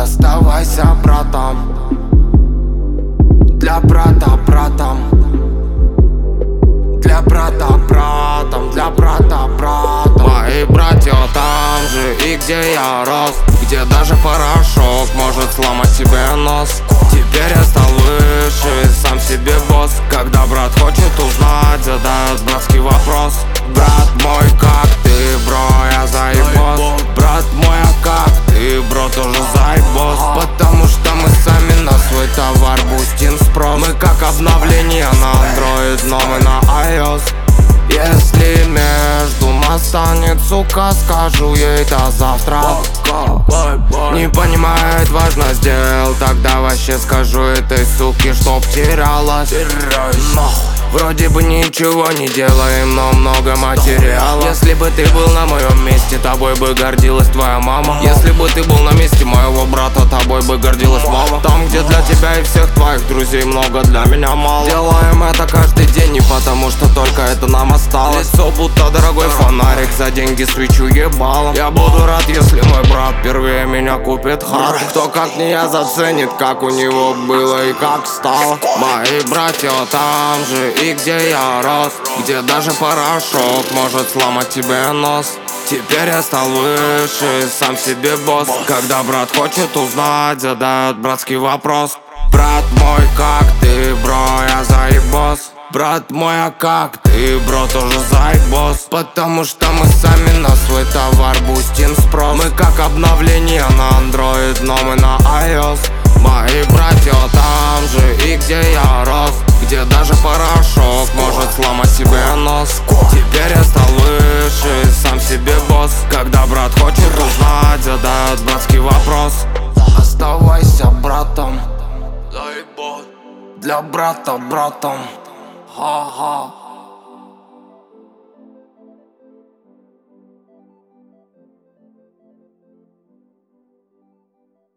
Оставайся братом, для брата братом, для брата братом, для брата братом. Мои братья там же и где я рос, где даже порошок может сломать тебе нос. Теперь я стал выше, сам себе босс. Когда брат хочет узнать, задает братский вопрос: брат мой, как ты, бро, я заебос. Брат мой, а как ты, бро, тоже заебос. Потому что мы сами на свой товар бустим спрос. Мы как обновление на Android, но мы на iOS. Если между нас станет сука, скажу ей до завтра. Не понимает важность дел, тогда вообще скажу этой суке, чтоб терялась. Вроде бы ничего не делаем, но много материала. Если бы ты был на моем месте, тобой бы гордилась твоя мама. Если бы ты был на месте моего брата, тобой бы гордилась мама. Там, где для тебя и всех твоих друзей много, для меня мало. Делаем это каждый день, не потому что только это нам осталось. Лицо будто дорогой фонарик, за деньги свечу ебалом. Я буду рад, если мой брат первее меня купит хат. Кто как не я заценит, как у него было и как стало. Мои братья там же и где я рос, где даже порошок может сломать тебе нос. Теперь я стал выше, сам себе босс. Когда брат хочет узнать, задает братский вопрос: брат мой, как ты, бро, я заебос. Брат мой, а как ты, бро, тоже заебос. Потому что мы сами на свой товар бустим спрос. Мы как обновление на Android, но мы на iOS. Мои братья там же и где я рос, где даже порошок может сломать себе нос. Теперь я стал выше, сам себе босс. Когда брат хочет узнать, задает братский вопрос: оставайся братом, для брата братом. Ха-ха.